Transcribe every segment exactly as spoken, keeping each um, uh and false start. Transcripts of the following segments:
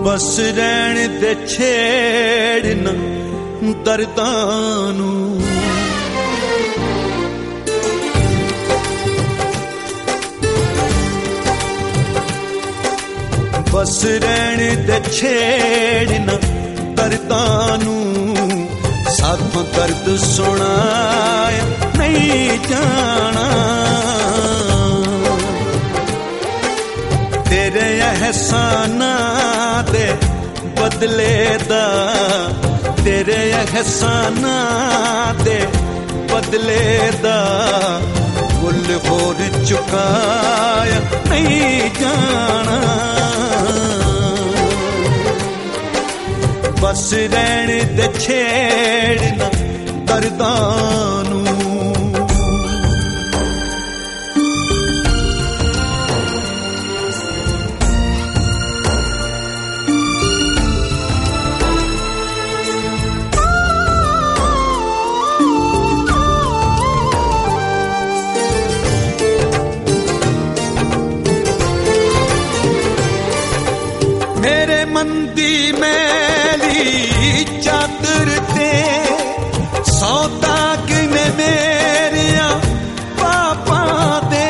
बस रहन दे छेड़ ना दर्दां नू, बस रहन दे छेड़ ना दर्दां नू, साथों दर्द सुनाया नहीं जाना। तेरे एहसाना दे बदले दा, तेरे एहसाना दे बदले दा मुल होर चुकाया नहीं जाना। बस रहन दे छेड़ ना दर्दां नू। मेरे मन दी मैली चादर ते सौ दाग ने मेरिया पापा दे।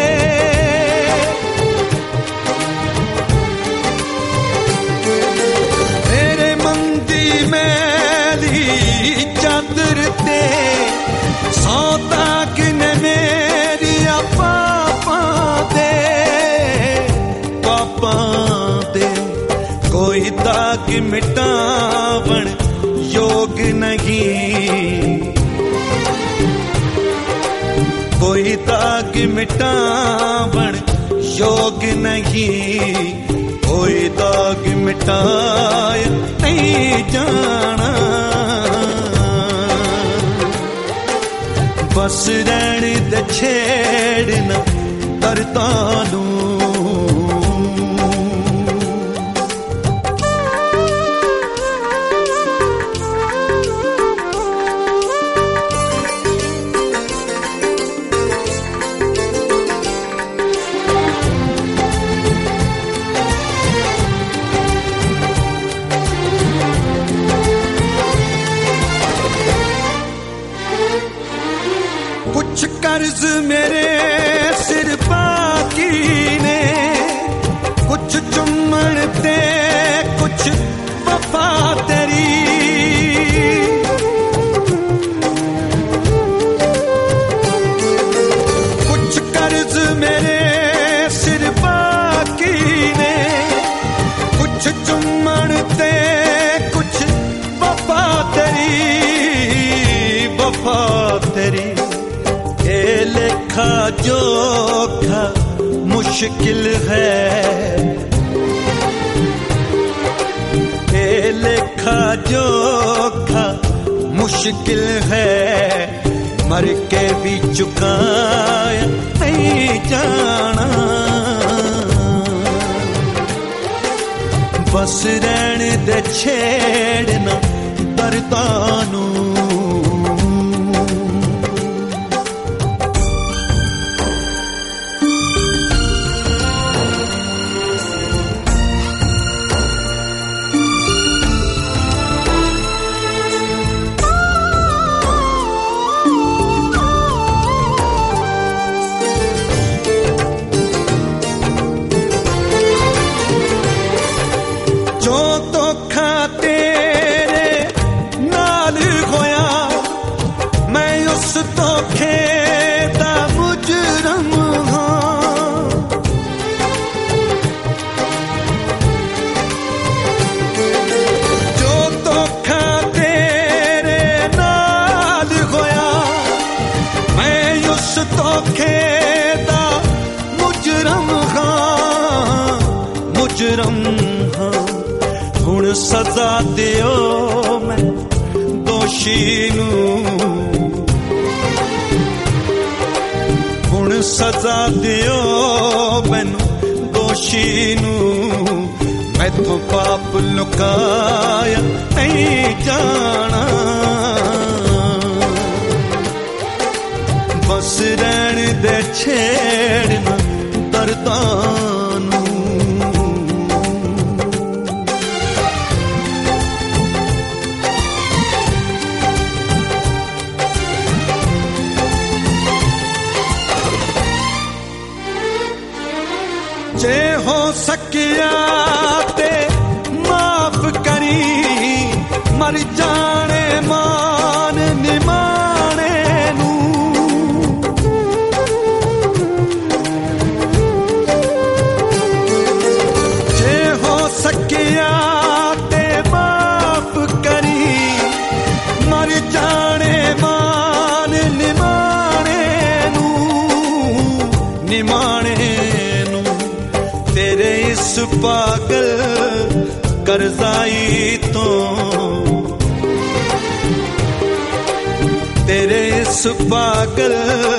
मेरे मन दी मैली चादर ते सौ दाग ने मेरिया पापा दे, पापा दे। कोई दाग मिटावण योग नहीं, कोई दाग मिटावण योग नहीं, कोई दाग मिटाया नहीं जाना। बस रहन दे छेड़ ना दर्दां नू। कुछ कर्ज मेरे सिर बाकी ने, कुछ चुम्मन ते कुछ वफा तेरी। कुछ कर्ज मेरे सिर बाकी ने, कुछ चुम्मन ते कुछ वफा तेरी, वफा तेरी। ये लेखा जोखा मुश्किल है, ये लेखा जोखा मुश्किल है, मर के भी चुकाया नहीं जाना। बस रहन दे छेड़ ना दर्दां नू। जो धोखा तेरे नाल होया, मैं उस धोखे दा मुजरम हां। जो धोखा तेरे नाल होया, मैं उस धोखे दा मुजरम हां, मुजरम हां। हुण सजा दियो मैं दोषी नू, हुण सजा दियो मैनू दोषी नू। मैथों पाप लुकाया नहीं जाना। बस रहन दे छेड़ ना दर्दां नू। सकिया ते माफ करी, मर जाने मान निमाने नू। जे हो सकिया ते माफ करी, मर जाने मान निमाने नू, निमाने नू। तेरे इस पागल करजाई तो, तेरे इस पागल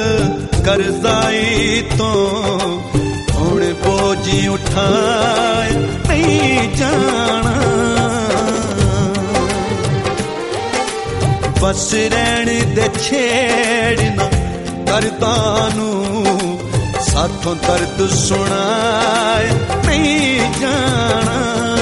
करजाई तो हुण बोझी उठाए नहीं जाना। बस रहन दे छेड़ना दर्दां नू, साथों दर्द सुनाए नहीं जाना।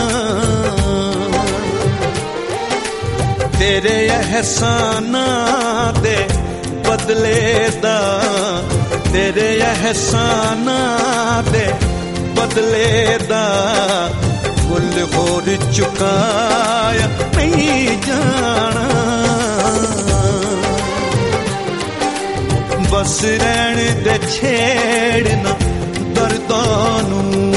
तेरे एहसानां दे बदले दा, तेरे एहसानां दे बदले दा मुल होर चुकाया नहीं जाना। बस रहन दे छेड़ना दर्दां नू।